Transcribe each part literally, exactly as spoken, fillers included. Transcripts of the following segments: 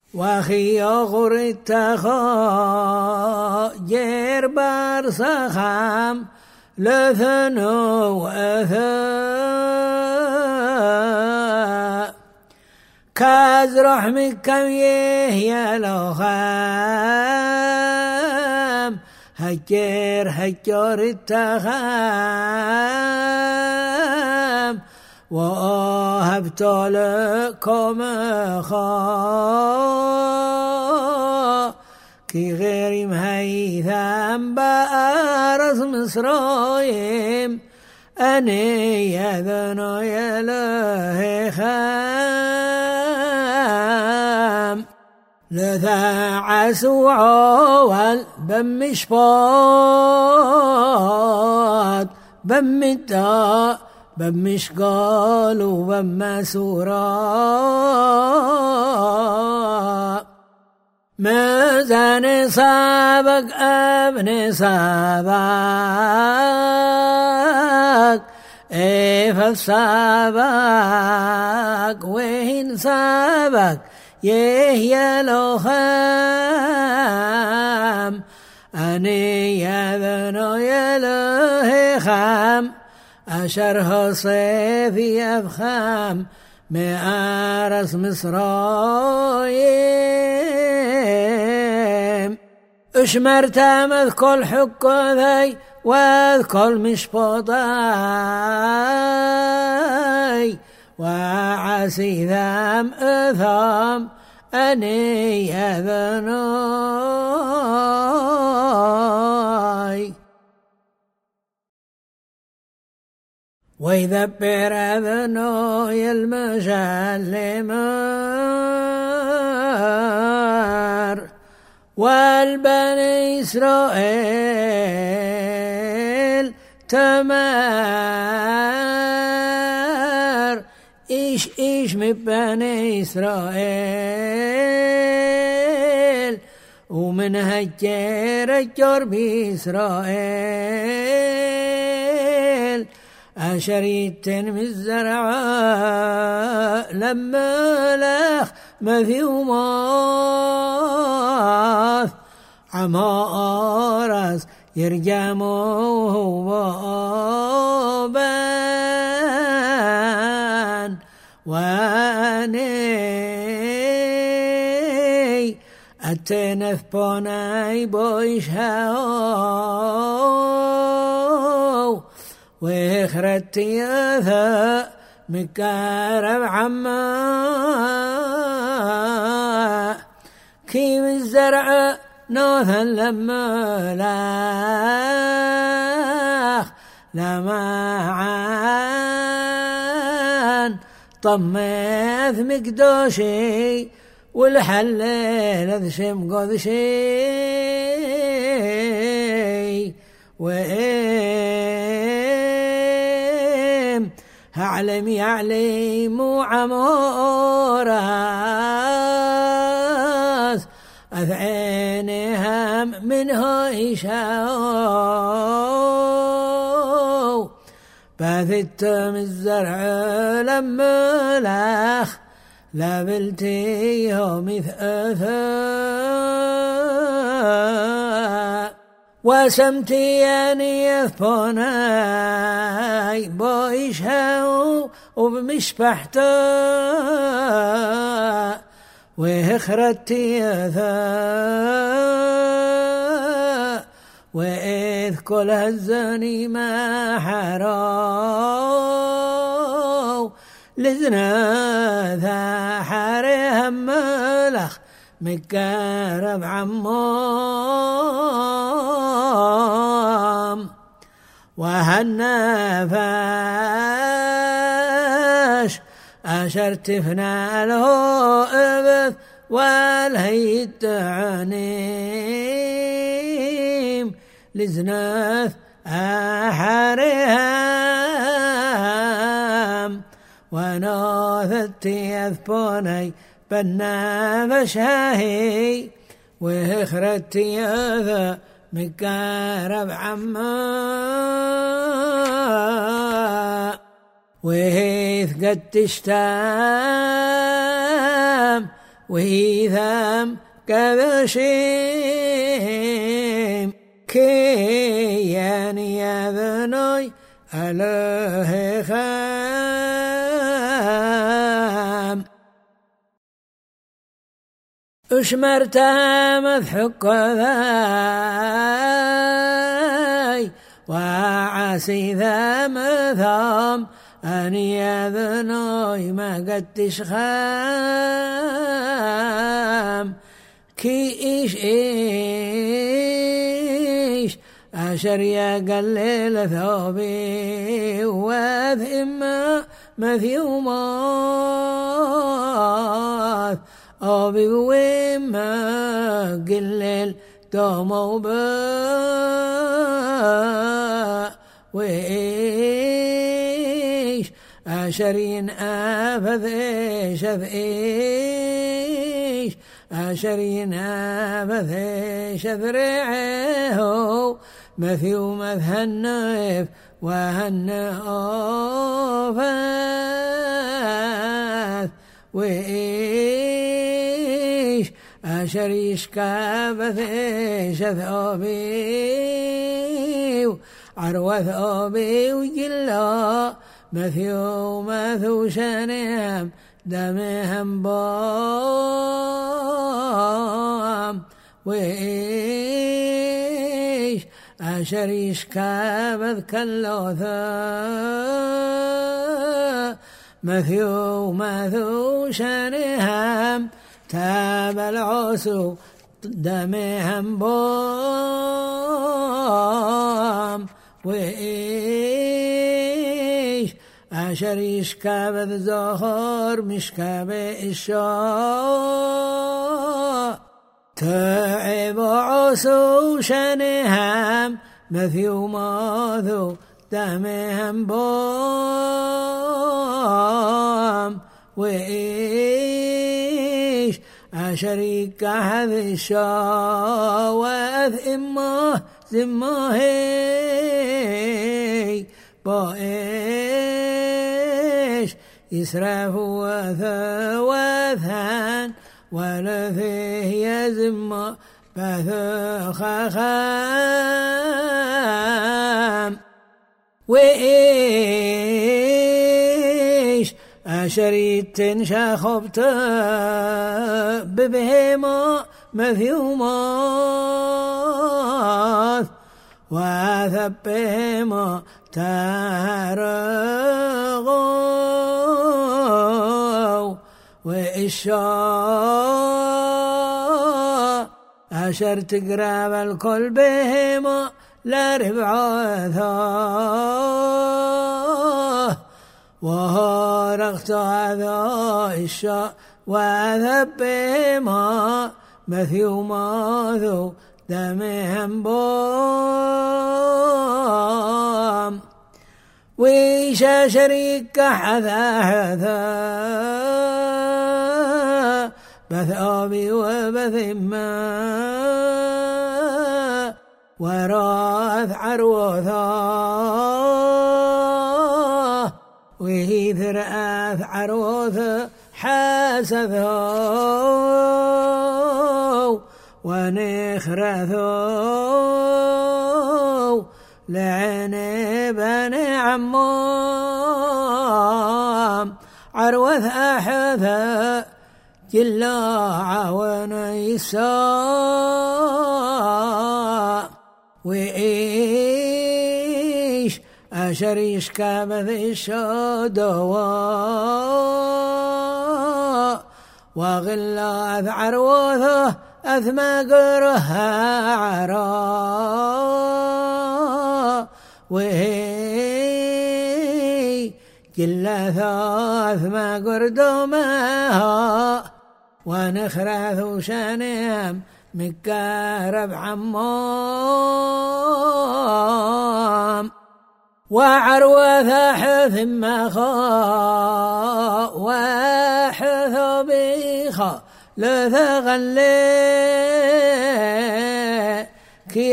وخي غرتخا جير برسخام لثنو وأثا كاز رحمك يا لخام هجر هجر التخام وأهبت لكم خا كي غير مهيثم بأرز مصرايم أني يذنو يله خام لذا عسو عوال بمشفات بمتا بمشقال وبمسورا مازن سابق ابن سابق ايف سابق وين سابق يهيا لخام أني يذنو يله خام أشره صيفي أفخام مآرس مصرايم اشمرت مذكل حكو ذي واذكل مشبطاي وعسي ذام أثام أني يذنوي ويذبر أذنوي المجلمار والبني إسرائيل تمار إيش إيش من بني إسرائيل ومن هجر الجر بإسرائيل أشريت من الزرع لما لخ ما في وماث عمارس يرجموه وبان واني أتنف بوناي بويشهو ويخرت ياذا مكارب عما كيف الزرع نوثا لما لاخ لما عان طميث مقدوشي والحليل ذشم قذشي وإيم هعلم يعلم عموراس أذعينهم منه إشاو باثت من الزرع لما لاخ لابلتي يوم ثلاثة وسمتي أني يثبوناي بويشهو وبمشبحته وهخرتي ذا وإذ كل هزني ما حراو لزنا ذا حرهم ملخ مكارب عمام وهالنفاش أشرتفنا له أبث والهيت عنيم لزناث أحرهم ونوثت يذبوني بالنفش هاهي وهخرت يذا مكارب عما وهيث قد تشتام وإيثام كذشيم كي يعني يذني أله خام أشمرت مذحق ذاي وعسي ذا مثام أن يذني ما قد تشخام كي إيش إيش أشر يقلل ثوبي وذئما مثيومات أبي وما قلل دومو با وإيش أشرين أفذ إيش أفذ إيش أشرين أفذ إيش أذرعه مثيو مذهنف وهنأفاث وإيش أشريش كابثيش ثوبي عروة ثوبي وجلا مثيو مثو شنهم دمهم بام وإيش أشريش كابث كاللوثا مثيو مثو شنهم تاب العسو دمهم بام وإيش أشريش كابث زهر مش كابث الشاء تعب عسو شنهم مثيو ماذو دمهم بام وإيش أشريك هذا الشاء وأذئمه زماهي بائش يسرف وثوثان ولفيه يزم بثخخام وإيش أشريت شخبت ببهما مثيومات وثبهما تارغوا وإشاء أشر تقرب الكل بهما لا ربعثاه وهارقت هذا الشاء وذبهما مثيوما ذو دمهم بام ويش شريك حذا حذا بث أبي وبثما وراث عروثا وهيثر آث عروث حاسثو ونخرثو لعني بني عمام عروث أحث جلا عون يساء وإيش أشريش كابث الشدواء وغلاث عروثه أثما قرها عراء وهي جلا ثاث ما قردمها ونخرث شنهم مكارب عمام وعروث حث مخا وحث بيخا لثغلي كي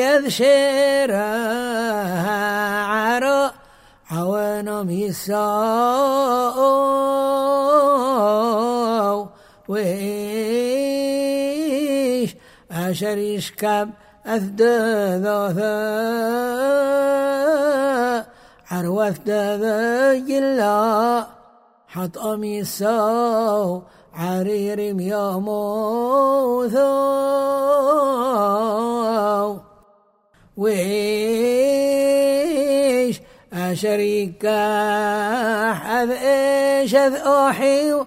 يذشرها عراء عوانهم يساء وإيه أشر يشكب أثدذاثا عروث دذا جلا حط أميساو عرير مياموثو ويش أشريك حذ إيش أذ أوحي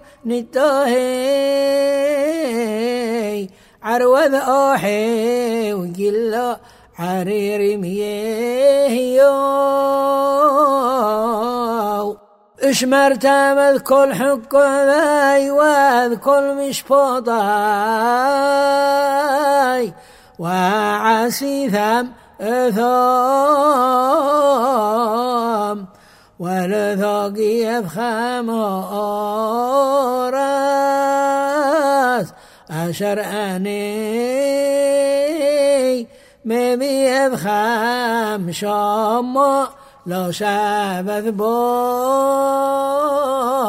نتاهي عروذ أوحي وقلا عرير ميهيو اشمرت مذ كل حق ذاي وذ كل مشفوطاي وعسي ثم اثام ولثاقي افخام اوراس اشر اني مبي افخام شام لا شابث بو